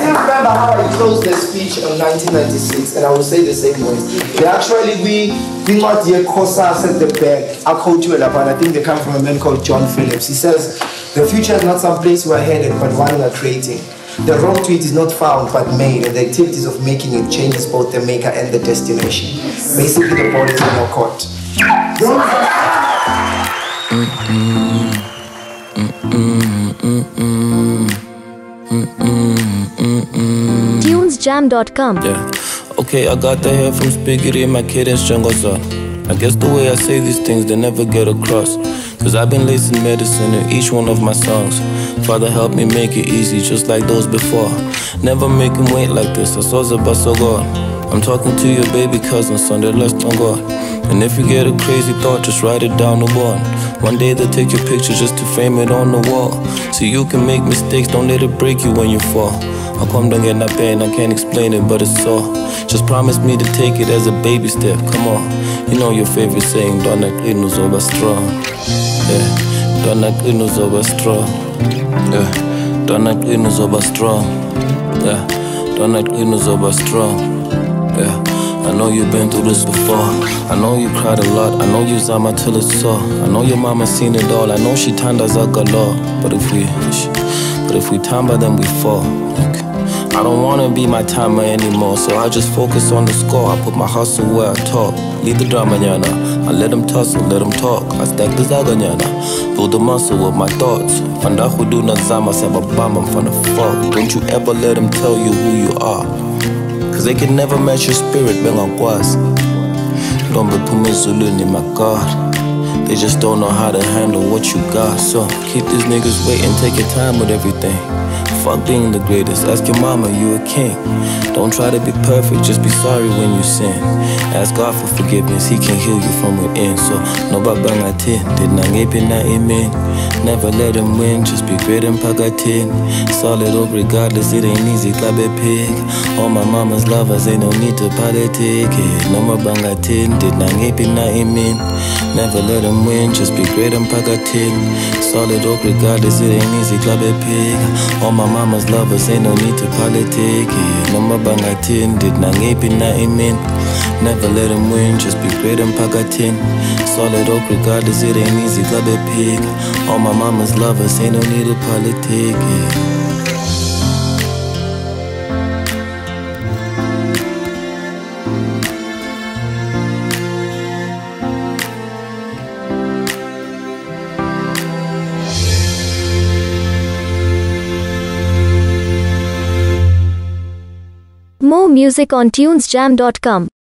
still remember how I closed the speech in 1996, and I will say the same way. They actually, we not yet Kosa said the back. I quote you, and I think they come from a man called John Phillips. He says, the future is not some place we're headed, but one we're creating. The road to it is not found, but made, and the activities of making it changes both the maker and the destination. Basically, the ball is in your court. TunesJam.com. Yeah. Okay, I got the hair from Spiggity, my kid in Strangosa. I guess the way I say these things, they never get across. Cause I've been lacing medicine in each one of my songs. Father, help me make it easy, just like those before. Never make him wait like this, I saw the bus so God. I'm talking to your baby cousin, son, they're less on God. And if you get a crazy thought, just write it down the board. One day they'll take your picture just to frame it on the wall. So you can make mistakes, don't let it break you when you fall. How come don't get that pain, I can't explain it, but it's so. Just promise me to take it as a baby step, come on. You know your favorite saying, Donna Klinos over strong. Yeah, Donna Klinos over strong. Yeah, Donna Klinos over strong. Yeah, Donna Klinos over strong. Yeah, I know you've been through this before. I know you cried a lot, I know you zama till it's sore. I know your mama seen it all, I know she tandas a galore. But if we tamba, then we fall. Okay. I don't wanna be my timer anymore, so I just focus on the score. I put my hustle where I talk. Leave the drama, nyana. I let them tussle, let them talk. I stack the zaga, nyana. Build the muscle with my thoughts. Fanda hudu na zama sababama, I'm finna fuck. Don't you ever let them tell you who you are. Cause they can never match your spirit, benga kwaz. Don't be pumizuluni, my God. They just don't know how to handle what you got. So keep these niggas waiting, take your time with everything. Fuck being the greatest, ask your mama, you a king. Don't try to be perfect, just be sorry when you sin. Ask God for forgiveness, He can heal you from within. So no babangatin, did nangepi na imin. Never let him win, just be great and pagatin. Solid up regardless, it ain't easy, klabe pig. All my mama's lovers, ain't no need to politic. No mabangatin, did nangepi na imin. Never let him win, just be great and pagatin. Solid up regardless, it ain't easy, klabe pig. All my mama's lovers, ain't no need to politic. No mabangatin, did nangepi na imin. Never let him win, just be great and pagatin. Solid oak regardless, it ain't easy, club a pig. All my mama's lovers, ain't no need to politic. More music on TunesJam.com.